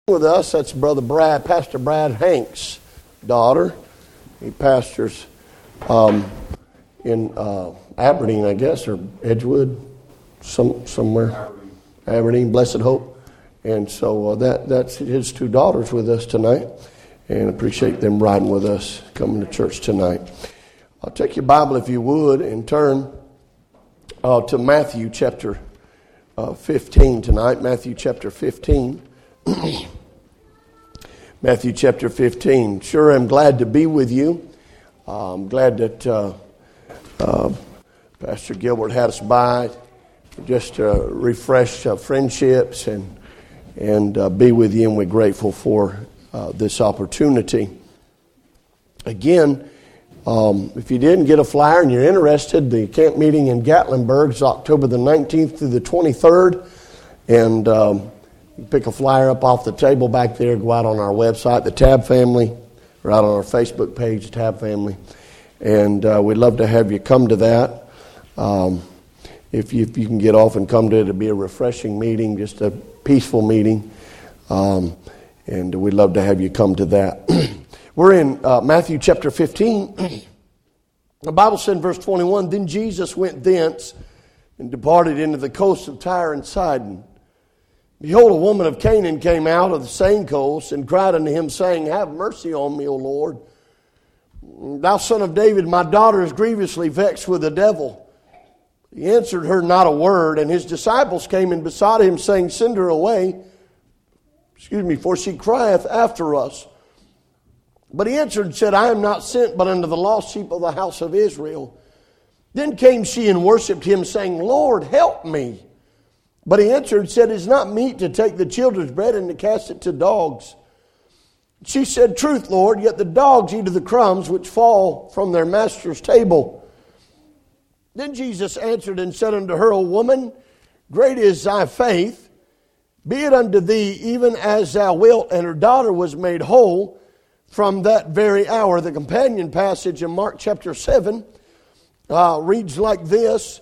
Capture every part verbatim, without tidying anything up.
With us, that's Brother Brad, Pastor Brad Hanks' daughter. He pastors um, in uh, Aberdeen, I guess, or Edgewood, some somewhere. Aberdeen, Aberdeen Blessed Hope. And so uh, that that's his two daughters with us tonight, and appreciate them riding with us, coming to church tonight. I'll take your Bible, if you would, and turn uh, to Matthew chapter uh, fifteen tonight. Matthew chapter fifteen. Matthew chapter fifteen. Sure, I'm glad to be with you. Uh, I'm glad that uh, uh, Pastor Gilbert had us by just to refresh uh, friendships and and uh, be with you, and we're grateful for uh, this opportunity. Again, um, if you didn't get a flyer and you're interested, the camp meeting in Gatlinburg is October the nineteenth through the twenty-third, and um, you pick a flyer up off the table back there, go out on our website, the Tab Family, or out on our Facebook page, Tab Family. And uh, we'd love to have you come to that. Um, if, you, if you can get off and come to it, it'll be a refreshing meeting, just a peaceful meeting. Um, and we'd love to have you come to that. We're in uh, Matthew chapter fifteen. The Bible said in verse twenty-one, "Then Jesus went thence and departed into the coast of Tyre and Sidon. Behold, a woman of Canaan came out of the same coast and cried unto him, saying, Have mercy on me, O Lord. Thou son of David, my daughter is grievously vexed with the devil. He answered her not a word, and his disciples came and besought him, saying, Send her away, excuse me, for she crieth after us. But he answered and said, I am not sent but unto the lost sheep of the house of Israel. Then came she and worshipped him, saying, Lord, help me. But he answered and said, It is not meet to take the children's bread and to cast it to dogs. She said, Truth, Lord, yet the dogs eat of the crumbs which fall from their master's table. Then Jesus answered and said unto her, O woman, great is thy faith. Be it unto thee even as thou wilt. And her daughter was made whole from that very hour. The companion passage in Mark chapter seven uh, reads like this.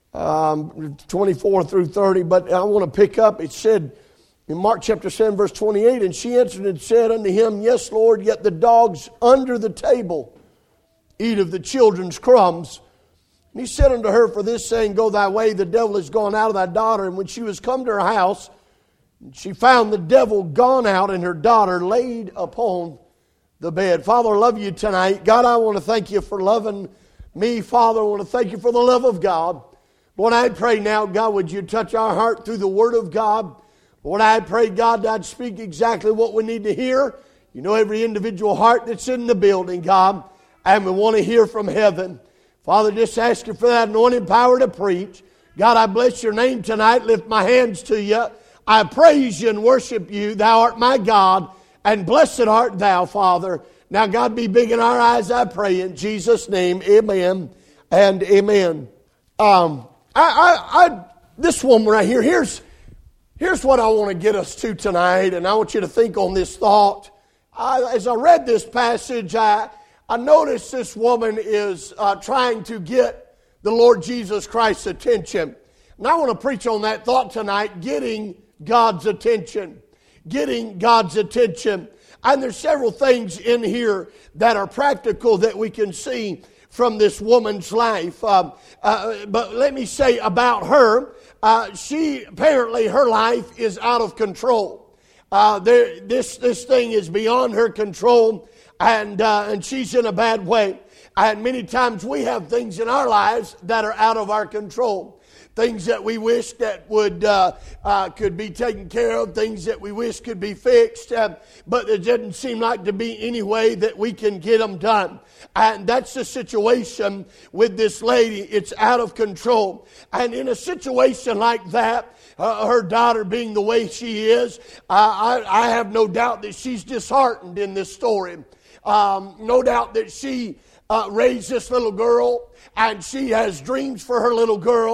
Um, twenty-four through thirty, but I want to pick up, it said in Mark chapter seven verse twenty-eight, And she answered and said unto him, Yes, Lord, yet the dogs under the table eat of the children's crumbs. And he said unto her, For this saying, Go thy way, the devil is gone out of thy daughter. And when she was come to her house, she found the devil gone out and her daughter laid upon the bed. Father, I love you tonight. God, I want to thank you for loving me. Father, I want to thank you for the love of God. Lord, I pray now, God, would you touch our heart through the Word of God? Lord, I pray, God, that I'd speak exactly what we need to hear. You know every individual heart that's in the building, God, and we want to hear from heaven. Father, just ask you for that anointing power to preach. God, I bless your name tonight. Lift my hands to you. I praise you and worship you. Thou art my God, and blessed art thou, Father. Now, God, be big in our eyes, I pray. In Jesus' name, amen and amen. Um... I, I, I, this woman right here, here's, here's what I want to get us to tonight, and I want you to think on this thought. I, as I read this passage, I, I noticed this woman is uh, trying to get the Lord Jesus Christ's attention. And I want to preach on that thought tonight, getting God's attention. Getting God's attention. And there's several things in here that are practical that we can see from this woman's life. Uh, uh, but let me say about her, uh, she, apparently her life is out of control. Uh, there, this, this thing is beyond her control, and, uh, and she's in a bad way. And many times we have things in our lives that are out of our control. Things that we wish that would uh, uh, could be taken care of, things that we wish could be fixed, uh, but there doesn't seem like to be any way that we can get them done. And that's the situation with this lady. It's out of control. And in a situation like that, uh, her daughter being the way she is, uh, I, I have no doubt that she's disheartened in this story. Um, no doubt that she uh, raised this little girl, and she has dreams for her little girl.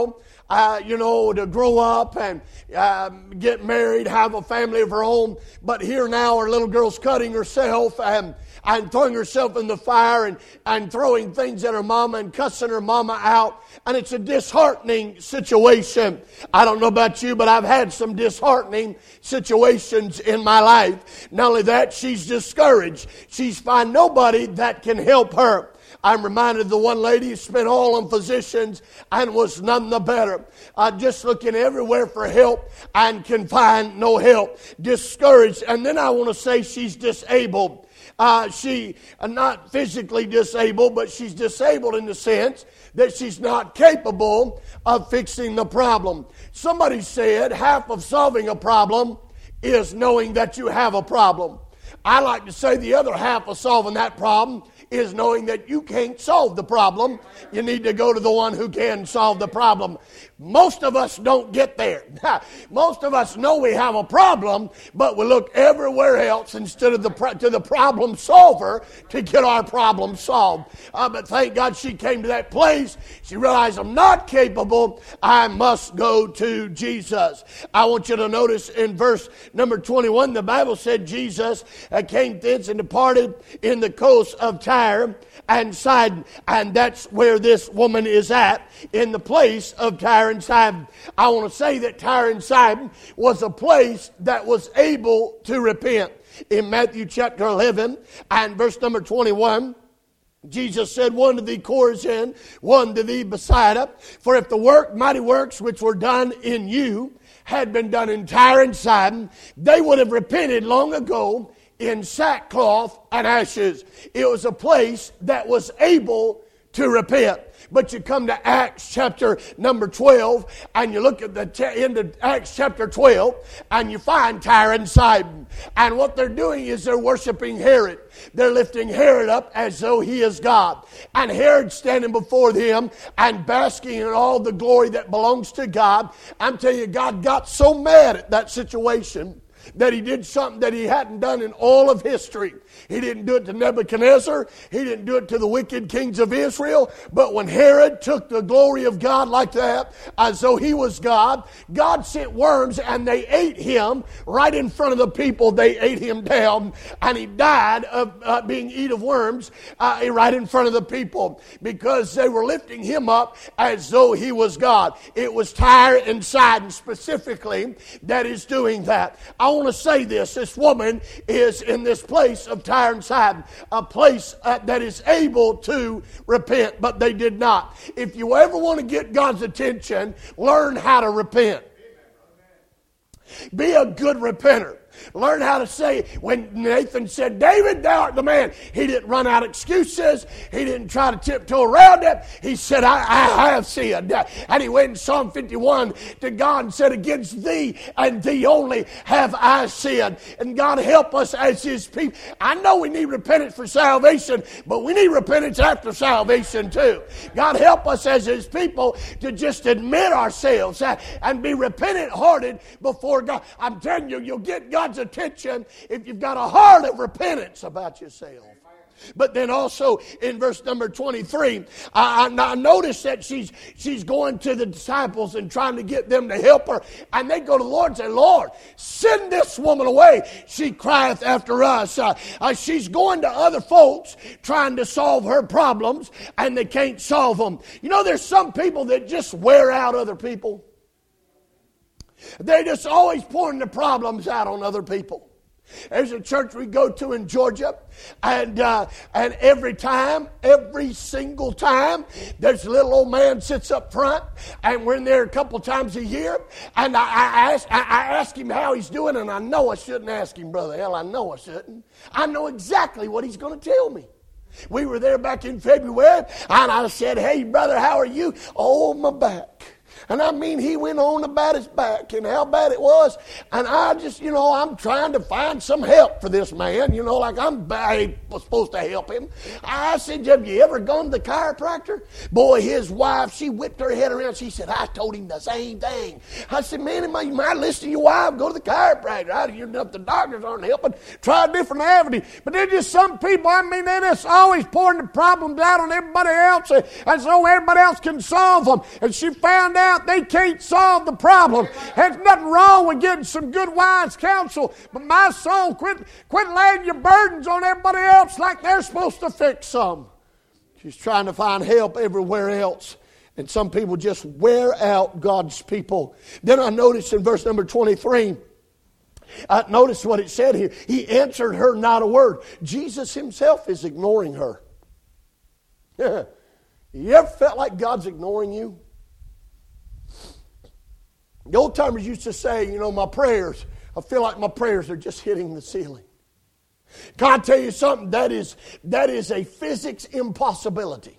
uh, you know, to grow up and uh, get married, have a family of her own. But here now, her little girl's cutting herself and and throwing herself in the fire and, and throwing things at her mama and cussing her mama out. And it's a disheartening situation. I don't know about you, but I've had some disheartening situations in my life. Not only that, she's discouraged. She's found nobody that can help her. I'm reminded of the one lady who spent all on physicians and was none the better. Uh, just looking everywhere for help and can find no help. Discouraged. And then I want to say she's disabled. Uh, she uh, not physically disabled, but she's disabled in the sense that she's not capable of fixing the problem. Somebody said half of solving a problem is knowing that you have a problem. I like to say the other half of solving that problem is knowing that you can't solve the problem. You need to go to the one who can solve the problem. Most of us don't get there. Most of us know we have a problem, but we look everywhere else instead of the to the problem solver to get our problem solved. Uh, but thank God she came to that place. She realized, I'm not capable. I must go to Jesus. I want you to notice in verse number twenty-one, the Bible said Jesus uh, came thence and departed in the coast of Tyre and Sidon. And that's where this woman is at, in the place of Tyre and Sidon. I want to say that Tyre and Sidon was a place that was able to repent. In Matthew chapter eleven and verse number twenty-one, Jesus said, one to thee Chorazin, one to thee Bethsaida. For if the work, mighty works which were done in you had been done in Tyre and Sidon, they would have repented long ago in sackcloth and ashes. It was a place that was able to repent. But you come to Acts chapter number twelve, and you look at the t- end of Acts chapter twelve, and you find Tyre and Sidon. And what they're doing is they're worshiping Herod. They're lifting Herod up as though he is God. And Herod standing before them and basking in all the glory that belongs to God. I'm telling you, God got so mad at that situation that he did something that he hadn't done in all of history. He didn't do it to Nebuchadnezzar. He didn't do it to the wicked kings of Israel. But when Herod took the glory of God like that, as though he was God, God sent worms and they ate him right in front of the people. They ate him down, and he died of uh, being eaten of worms uh, right in front of the people, because they were lifting him up as though he was God. It was Tyre and Sidon specifically that is doing that. I want to say this. This woman is in this place of Tyre and Sidon, a place uh, that is able to repent, but they did not. If you ever want to get God's attention, learn how to repent. Be a good repenter. Learn how to say, when Nathan said, David, thou art the man, he didn't run out excuses. He didn't try to tiptoe around it. He said, I, I have sinned. And he went in Psalm fifty-one to God and said, against thee and thee only have I sinned. And God help us as his people. I know we need repentance for salvation, but we need repentance after salvation too. God help us as his people to just admit ourselves and be repentant hearted before God. I'm telling you, you'll get God's attention if you've got a heart of repentance about yourself. But then also in verse number twenty-three, I, I notice that she's she's going to the disciples and trying to get them to help her. And they go to the Lord and say, Lord, send this woman away. She crieth after us. Uh, uh, she's going to other folks trying to solve her problems, and they can't solve them. You know, there's some people that just wear out other people. They're just always pouring the problems out on other people. There's a church we go to in Georgia, and uh, and every time, every single time, there's a little old man sits up front, and we're in there a couple times a year, and I, I, ask, I, I ask him how he's doing, and I know I shouldn't ask him, Brother Hell, I know I shouldn't. I know exactly what he's going to tell me. We were there back in February, and I said, hey, brother, how are you? Oh, my back. And I mean, he went on about his back and how bad it was. And I just, you know, I'm trying to find some help for this man. You know, like I'm I was supposed to help him. I said, have you ever gone to the chiropractor? Boy, his wife, she whipped her head around. She said, I told him the same thing. I said, man, you might listen to your wife, go to the chiropractor. I, you know, if the doctors aren't helping, try a different avenue. But there's just some people, I mean, they're just always pouring the problems out on everybody else. And so everybody else can solve them. And she found out out they can't solve the problem. There's nothing wrong with getting some good wise counsel, but my soul, quit, quit laying your burdens on everybody else like they're supposed to fix some. She's trying to find help everywhere else. And some people just wear out God's people. Then I noticed in verse number twenty-three, I noticed what it said here. He answered her not a word. Jesus himself is ignoring her. You ever felt like God's ignoring you? The old timers used to say, you know, my prayers, I feel like my prayers are just hitting the ceiling. Can I tell you something? That is, that is a physics impossibility.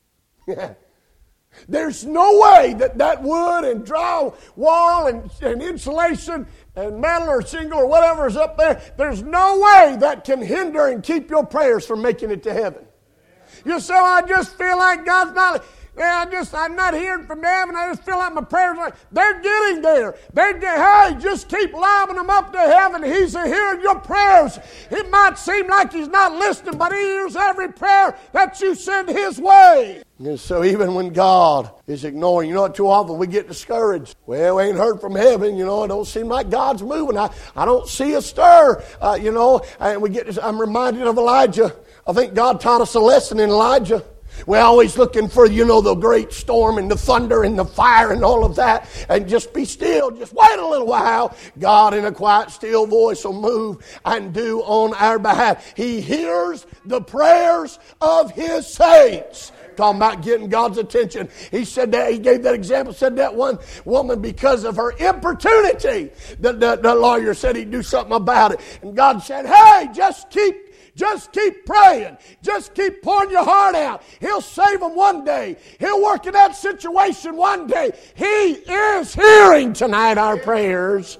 There's no way that that wood and drywall and, and insulation and metal or shingle or whatever is up there, there's no way that can hinder and keep your prayers from making it to heaven. You say, well, I just feel like God's not... Yeah, I just, I'm not hearing from heaven. I just feel like my prayers are, they're getting there. They're get, hey, just keep lobbing them up to heaven. He's hearing your prayers. It might seem like he's not listening, but he hears every prayer that you send his way. And so even when God is ignoring, you know what, too often we get discouraged. Well, we ain't heard from heaven, you know, it don't seem like God's moving. I, I don't see a stir, uh, you know, and we get, I'm reminded of Elijah. I think God taught us a lesson in Elijah. We're always looking for, you know, the great storm and the thunder and the fire and all of that. And just be still. Just wait a little while. God in a quiet, still voice will move and do on our behalf. He hears the prayers of His saints. Talking about getting God's attention. He said that, he gave that example, said that one woman, because of her importunity, the, the, the lawyer said he'd do something about it. And God said, hey, just keep Just keep praying. Just keep pouring your heart out. He'll save them one day. He'll work in that situation one day. He is hearing tonight our prayers.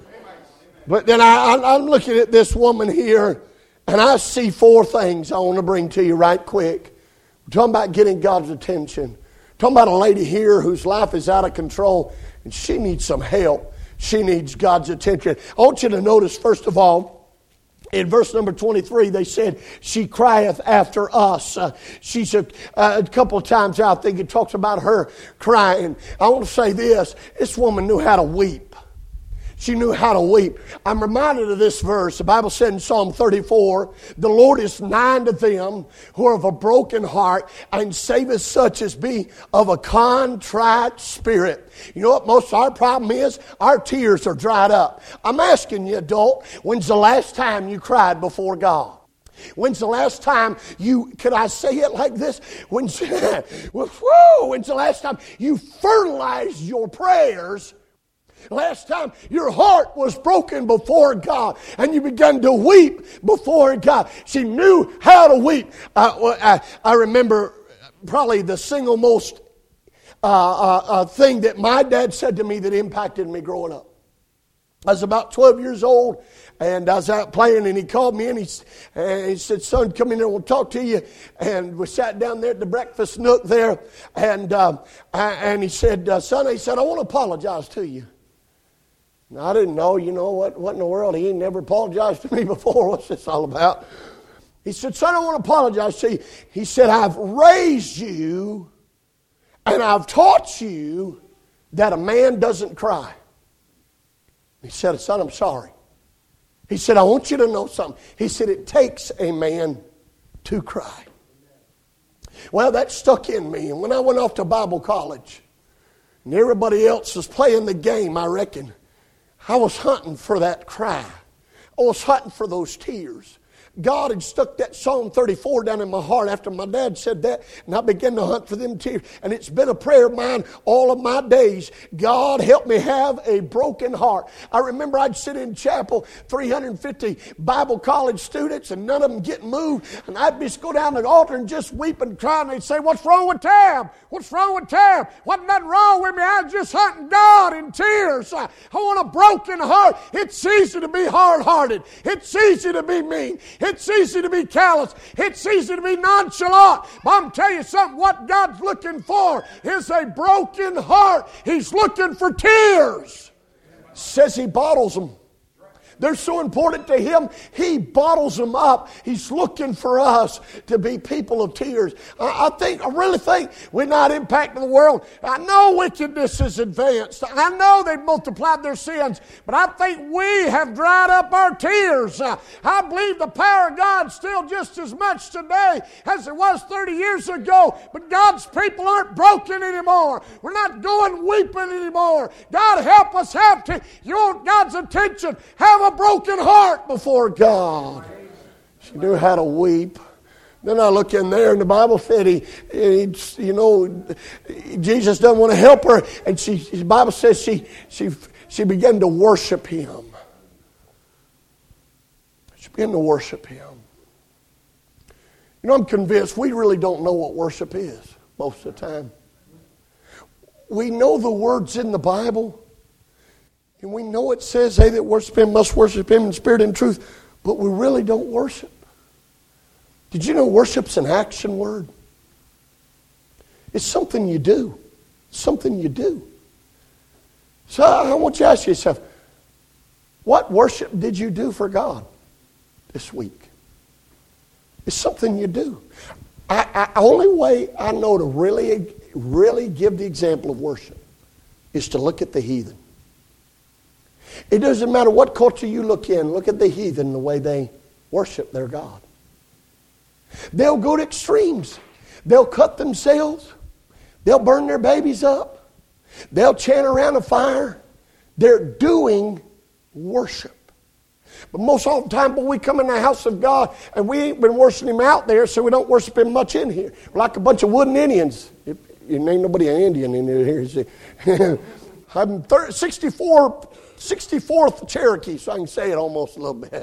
But then I, I'm looking at this woman here, and I see four things I want to bring to you right quick. We're talking about getting God's attention. We're talking about a lady here whose life is out of control, and she needs some help. She needs God's attention. I want you to notice, first of all, in verse number twenty-three, they said, she crieth after us. Uh, she's a, uh, a couple of times I think it talks about her crying. I want to say this. This woman knew how to weep. She knew how to weep. I'm reminded of this verse. The Bible said in Psalm thirty-four, the Lord is nigh to them who are of a broken heart, and saveth such as be of a contrite spirit. You know what most of our problem is? Our tears are dried up. I'm asking you, adult, when's the last time you cried before God? When's the last time you, could I say it like this? When's, whoa, when's the last time you fertilized your prayers? Last time your heart was broken before God and you began to weep before God. She knew how to weep. Uh, I, I remember probably the single most uh, uh, uh, thing that my dad said to me that impacted me growing up. I was about twelve years old, and I was out playing, and he called me in. He, and he said, son, come in here, we'll talk to you. And we sat down there at the breakfast nook there, and uh, and he said, uh, son, he said, I want to apologize to you. Now, I didn't know, you know, what, what in the world? He ain't never apologized to me before. What's this all about? He said, son, I want to apologize to you. He said, I've raised you and I've taught you that a man doesn't cry. He said, son, I'm sorry. He said, I want you to know something. He said, it takes a man to cry. Well, that stuck in me. And when I went off to Bible college and everybody else was playing the game, I reckon, I was hunting for that cry. I was hunting for those tears. God had stuck that Psalm thirty-four down in my heart after my dad said that, and I began to hunt for them tears. And it's been a prayer of mine all of my days. God, help me have a broken heart. I remember I'd sit in chapel, three hundred fifty Bible college students, and none of them getting moved. And I'd just go down to the altar and just weep and cry, and they'd say, what's wrong with Tab? What's wrong with Tab? Wasn't nothing wrong with me. I was just hunting God in tears. I, I want a broken heart. It's easy to be hard-hearted. It's easy to be mean. It's easy to be callous. It's easy to be nonchalant. But I'm telling you something, what God's looking for is a broken heart. He's looking for tears. Says He bottles them. They're so important to Him, He bottles them up. He's looking for us to be people of tears. I, I think, I really think we're not impacting the world. I know wickedness is advanced. I know they've multiplied their sins, but I think we have dried up our tears. Uh, I believe the power of God's still just as much today as it was thirty years ago, but God's people aren't broken anymore. We're not going weeping anymore. God help us have to, you want God's attention, have a broken heart before God. She knew how to weep. Then I look in there, and the Bible said, he, he, you know, Jesus doesn't want to help her, and she, the Bible says she, she, she began to worship Him. She began to worship Him. You know, I'm convinced we really don't know what worship is most of the time. We know the words in the Bible, and we know it says, they that worship Him must worship Him in spirit and truth, but we really don't worship. Did you know worship's an action word? It's something you do. Something you do. So I want you to ask yourself, what worship did you do for God this week? It's something you do. I, I, only way I know to really, really give the example of worship is to look at the heathen. It doesn't matter what culture you look in. Look at the heathen, the way they worship their God. They'll go to extremes. They'll cut themselves. They'll burn their babies up. They'll chant around a fire. They're doing worship. But most all the time, when we come in the house of God, and we ain't been worshiping Him out there, so we don't worship Him much in here. We're like a bunch of wooden Indians. If, you ain't nobody an Indian in here. See. I'm thirty, sixty-four, sixty-fourth Cherokee, so I can say it almost a little bit.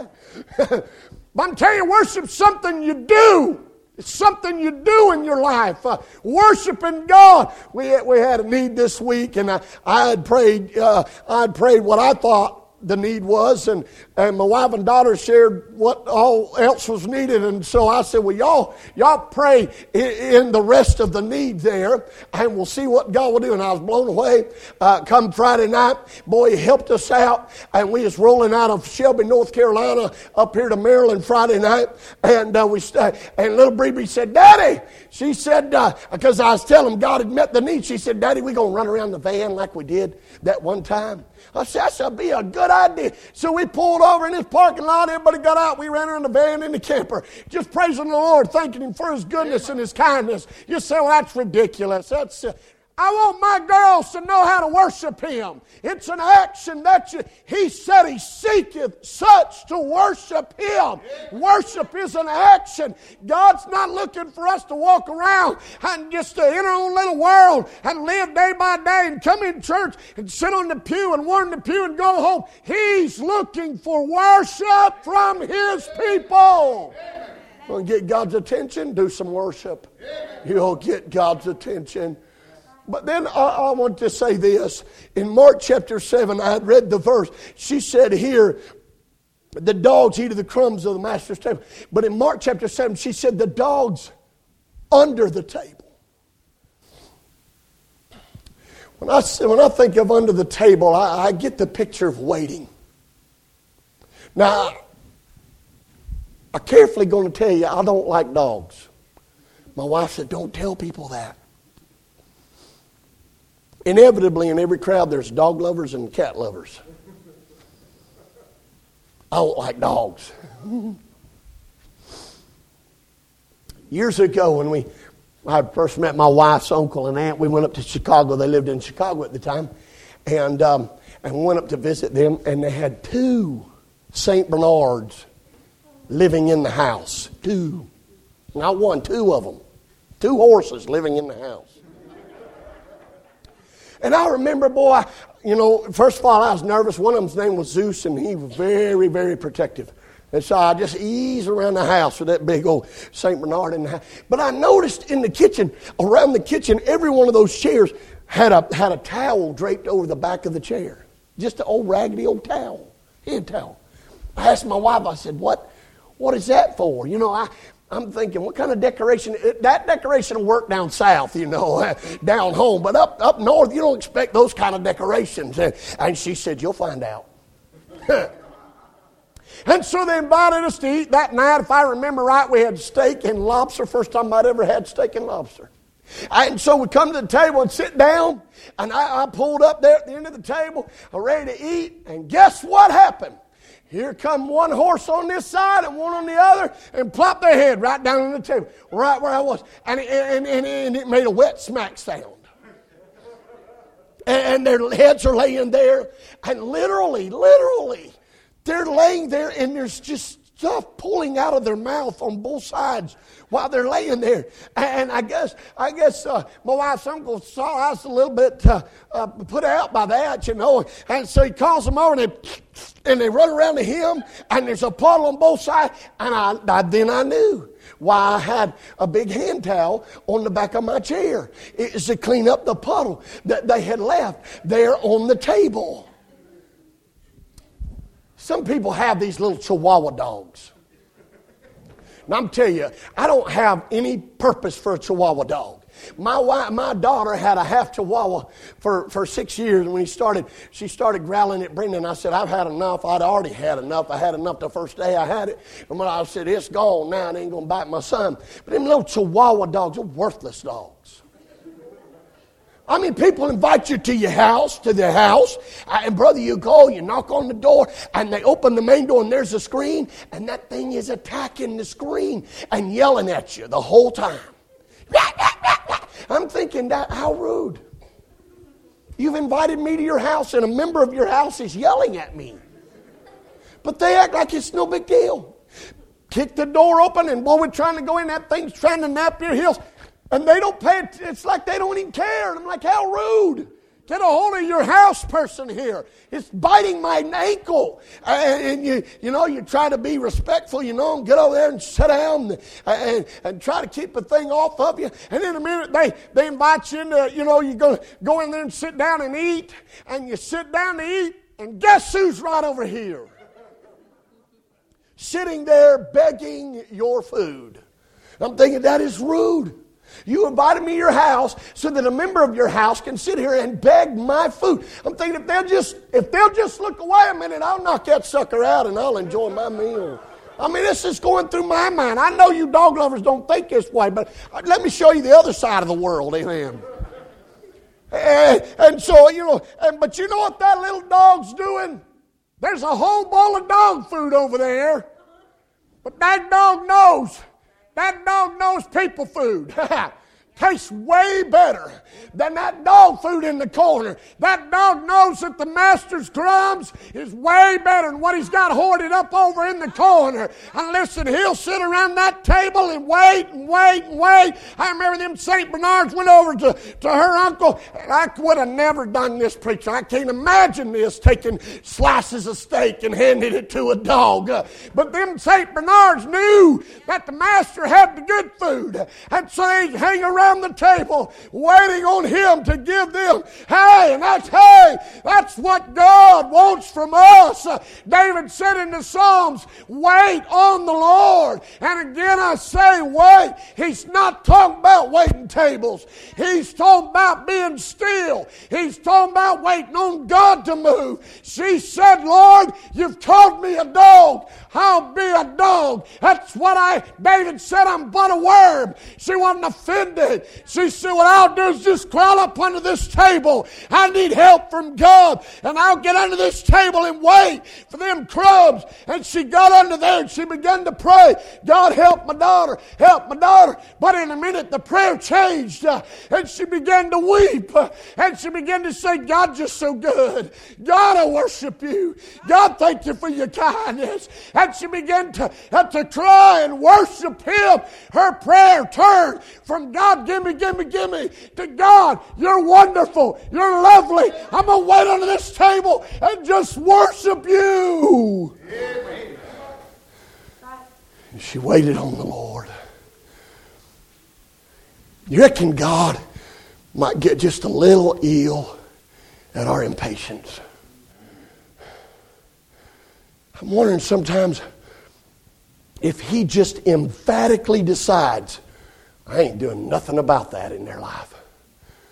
But I'm telling you, worship's something you do. It's something you do in your life. Uh, worshiping God. We we had a need this week, and I, I had prayed. Uh, I had prayed what I thought the need was, and, and my wife and daughter shared what all else was needed, and so I said, well, y'all y'all pray in, in the rest of the need there, and we'll see what God will do. And I was blown away. Uh, come Friday night, boy, He helped us out, and we was rolling out of Shelby, North Carolina, up here to Maryland Friday night, and uh, we st- and little Bree said, Daddy, she said, because uh, I was telling them God had met the need, she said, Daddy, we gonna run around the van like we did that one time. I said, that should be a good idea. So we pulled over in this parking lot. Everybody got out. We ran around the van in the camper, just praising the Lord, thanking Him for His goodness and His kindness. You say, well, that's ridiculous. That's uh, I want my girls to know how to worship Him. It's an action that you, He said He seeketh such to worship Him. Worship is an action. God's not looking for us to walk around and just uh, in our own little world and live day by day and come in church and sit on the pew and warm the pew and go home. He's looking for worship from His people. Want to get God's attention? Do some worship. You'll get God's attention. But then I, I want to say this. In Mark chapter seven, I had read the verse. She said here, the dogs eat of the crumbs of the master's table. But in Mark chapter seven, she said the dogs under the table. When I, when I think of under the table, I, I get the picture of waiting. Now, I'm carefully going to tell you, I don't like dogs. My wife said, don't tell people that. Inevitably, in every crowd, there's dog lovers and cat lovers. I don't like dogs. Years ago, when we, I first met my wife's uncle and aunt, we went up to Chicago. They lived in Chicago at the time. And, um, and we went up to visit them, and they had two Saint Bernards living in the house. Two. Not one, two of them. Two horses living in the house. And I remember, boy, you know, first of all, I was nervous. One of them's name was Zeus, and he was very, very protective. And so I just eased around the house with that big old Saint Bernard in the house. But I noticed in the kitchen, around the kitchen, every one of those chairs had a had a towel draped over the back of the chair. Just an old raggedy old towel, head towel. I asked my wife, I said, what, what is that for? You know, I... I'm thinking, what kind of decoration? That decoration will work down south, you know, down home. But up up north, you don't expect those kind of decorations. And, and she said, you'll find out. And so they invited us to eat that night. If I remember right, we had steak and lobster. First time I'd ever had steak and lobster. And so we come to the table and sit down. And I, I pulled up there at the end of the table, ready to eat. And guess what happened? Here come one horse on this side and one on the other, and plop their head right down on the table, right where I was. And it, and, and, and it made a wet smack sound. And, and their heads are laying there. And literally, literally, they're laying there, and there's just stuff pulling out of their mouth on both sides while they're laying there. And I guess I guess uh, my wife's uncle saw us a little bit uh, uh, put out by that, you know. And so he calls them over, and they, and they run around to him, and there's a puddle on both sides. And I, I then I knew why I had a big hand towel on the back of my chair. It was to clean up the puddle that they had left there on the table. Some people have these little Chihuahua dogs. Now I'm telling you, I don't have any purpose for a Chihuahua dog. My wife, my daughter had a half Chihuahua for, for six years. And when he started, she started growling at Brendan. I said, I've had enough. I'd already had enough. I had enough the first day I had it. And when I said, it's gone now, it ain't going to bite my son. But them little Chihuahua dogs are worthless dogs. I mean, people invite you to your house, to their house, and brother, you go, you knock on the door, and they open the main door, and there's a screen, and that thing is attacking the screen and yelling at you the whole time. I'm thinking, that how rude. You've invited me to your house, and a member of your house is yelling at me. But they act like it's no big deal. Kick the door open, and boy, we're trying to go in, that thing's trying to nap your heels. And they don't pay it. It's like they don't even care. And I'm like, how rude. Get a hold of your house person here. It's biting my ankle. And, and you you know, you try to be respectful, you know, and get over there and sit down and, and, and try to keep the thing off of you. And in a minute, they, they invite you into, you know, you go, go in there and sit down and eat. And you sit down to eat. And guess who's right over here? Sitting there begging your food. I'm thinking, that is rude. You invited me to your house so that a member of your house can sit here and beg my food. I'm thinking, if they'll just if they'll just look away a minute, I'll knock that sucker out and I'll enjoy my meal. I mean, this is going through my mind. I know you dog lovers don't think this way, but let me show you the other side of the world. Amen. And, and so, you know, and, but you know what that little dog's doing? There's a whole bowl of dog food over there. But that dog knows. That dog knows people food. Tastes way better than that dog food in the corner. That dog knows that the master's crumbs is way better than what he's got hoarded up over in the corner. And listen, he'll sit around that table and wait and wait and wait. I remember them Saint Bernards went over to, to her uncle. And I would have never done this, preacher. I can't imagine this, taking slices of steak and handing it to a dog. Uh, but them Saint Bernards knew that the master had the good food. And so they hang around the table waiting on him to give them. Hey, and that's, hey, that's what God wants from us. Uh, David said in the Psalms, wait on the Lord. And again I say wait. He's not talking about waiting tables. He's talking about being still. He's talking about waiting on God to move. She said, Lord, you've called me a dog. I'll be a dog. That's what I, David said, I'm but a worm. She wasn't offended. She said, what I'll do is just crawl up under this table. I need help from God. And I'll get under this table and wait for them crumbs. And she got under there and she began to pray. God, help my daughter. Help my daughter. But in a minute, the prayer changed. Uh, and she began to weep. Uh, and she began to say, God, you're so good. God, I worship you. God, thank you for your kindness. And she began to, uh, to cry and worship him. Her prayer turned from God, give me, give me, give me, to God, you're wonderful, you're lovely. I'm going to wait under this table and just worship you. Amen. She waited on the Lord. You reckon God might get just a little ill at our impatience? I'm wondering sometimes if he just emphatically decides, I ain't doing nothing about that in their life.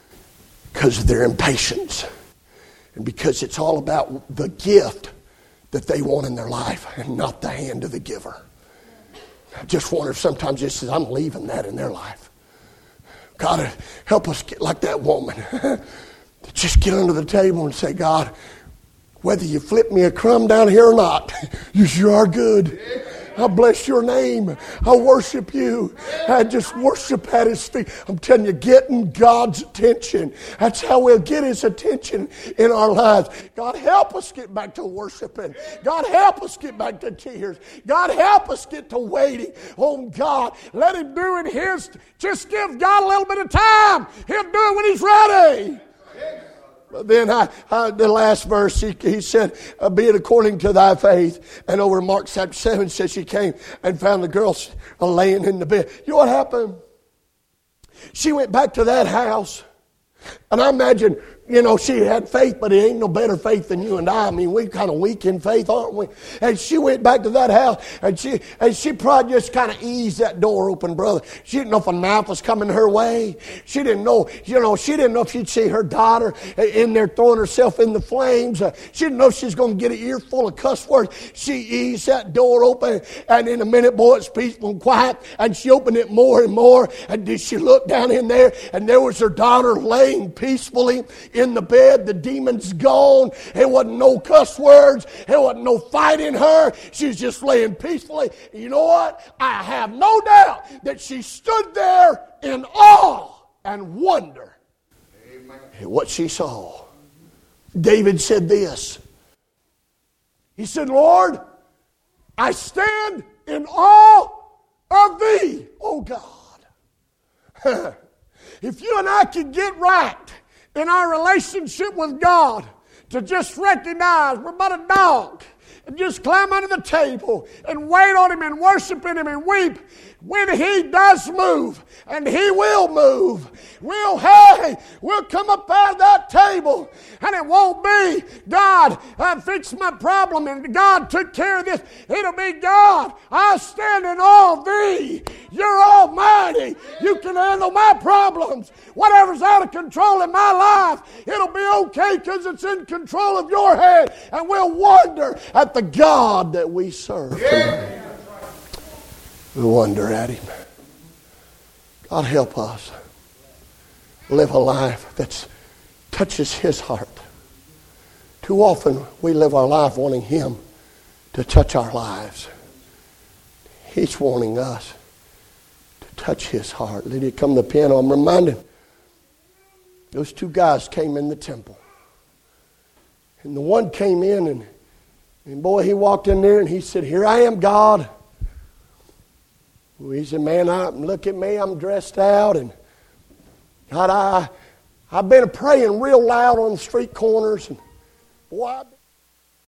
Because of their impatience. And because it's all about the gift that they want in their life and not the hand of the giver. I just wonder if sometimes it says, I'm leaving that in their life. God, help us get like that woman. Just get under the table and say, God, whether you flip me a crumb down here or not, you sure are good. I bless your name. I worship you. I just worship at his feet. I'm telling you, getting God's attention. That's how we'll get his attention in our lives. God, help us get back to worshiping. God, help us get back to tears. God, help us get to waiting on God. Let him do it his. Just give God a little bit of time. He'll do it when he's ready. But then I, I, the last verse, he, he said, uh, be it according to thy faith. And over in Mark chapter seven says she came and found the girl uh, laying in the bed. You know what happened? She went back to that house. And I imagine, you know, she had faith, but it ain't no better faith than you and I. I mean, we're kind of weak in faith, aren't we? And she went back to that house, and she and she probably just kind of eased that door open, brother. She didn't know if a knife was coming her way. She didn't know, you know, she didn't know if she'd see her daughter in there throwing herself in the flames. Uh, she didn't know if she was going to get an earful of cuss words. She eased that door open, and in a minute, boy, it's peaceful and quiet, and she opened it more and more, and did she look down in there, and there was her daughter laying peacefully in the bed. The demon's gone. There wasn't no cuss words. There wasn't no fight in her. She was just laying peacefully. You know what? I have no doubt that she stood there in awe and wonder at what she saw. David said this. He said, Lord, I stand in awe of thee, oh God. If you and I could get right in our relationship with God, to just recognize we're but a dog and just climb under the table and wait on him and worship in him and weep. When he does move, and he will move, we'll, hey, we'll come up out of that table, and it won't be, God, I fixed my problem, and God took care of this. It'll be, God, I stand in awe of thee. You're almighty. You can handle my problems. Whatever's out of control in my life, it'll be okay because it's in control of your hand, and we'll wonder at the God that we serve. Yeah. We wonder at him. God, help us live a life that touches his heart. Too often we live our life wanting him to touch our lives. He's wanting us to touch his heart. Lydia, come to the piano. I'm reminded those two guys came in the temple. And the one came in and, and boy, he walked in there and he said, here I am, God. He said, man, I, look at me, I'm dressed out, and God, I, I've been praying real loud on the street corners, and boy, I've been